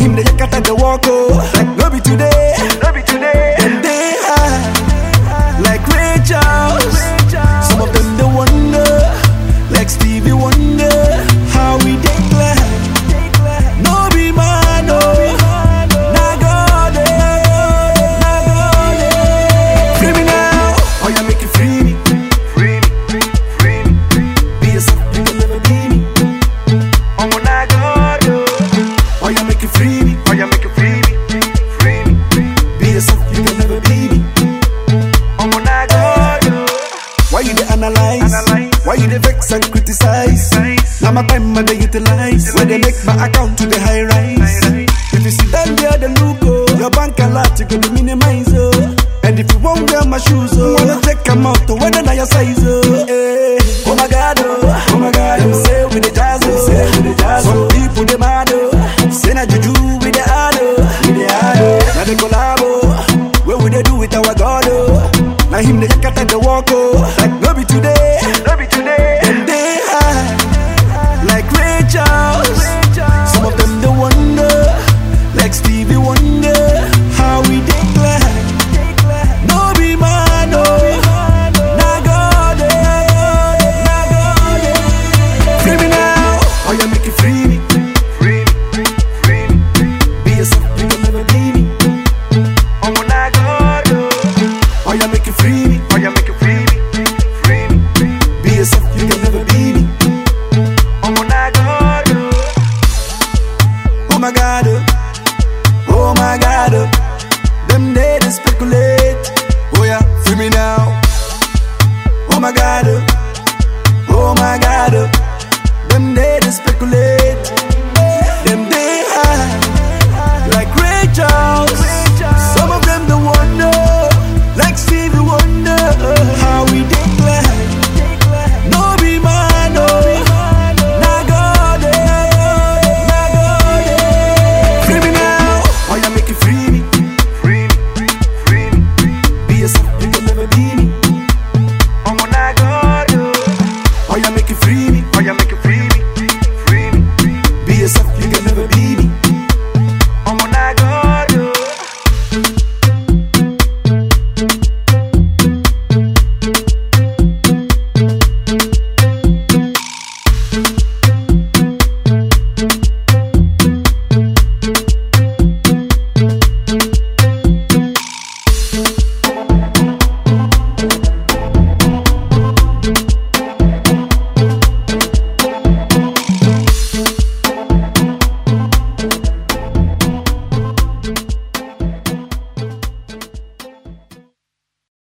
him the yakata the walk, oh. Like no be today, no be today. and they high like Ray Charles. Some of them they wonder, like Stevie Wonder, how we declare. No be man, no. Nah God, free me now, oh yeah, make it free me. Free me, free me. Be yourself, you can never be me. I'm on a God, Oh yeah, make it free me. oh yeah, make it free me, free me. Be yourself, you can never be me. I'm on a God, Why you dey analyze? Why you dey vex and criticize? Now my time I dey utilize. When they make my account to the high rise. If you sit down there the look, oh, your bank a lot you go to minimize, oh. And if you won't wear my shoes, oh, wanna take them out to whether na your size, oh. Eh. Oh my God, oh my God, them say with the jazz, oh. Some people they mad, oh. Say na juju with the hard, oh. Now they collab, oh. Where would they do with our God, oh? Now him the yakata the walk, oh. Like no be today, no be today. and they high like Ray Charles. Some of them they wonder, like Stevie Wonder, how we declare. No be man, no. Nah God, free me now, oh yeah, make it free me. Free me, free me. Be yourself, you can never be me. I'm on a God, Oh yeah, make it free me. oh yeah, make it free me, free me. Be yourself, you can never be me. I'm on a God, Oh my God, oh my God, them they speculate. Oh yeah, free me now. Oh my God, them they speculate.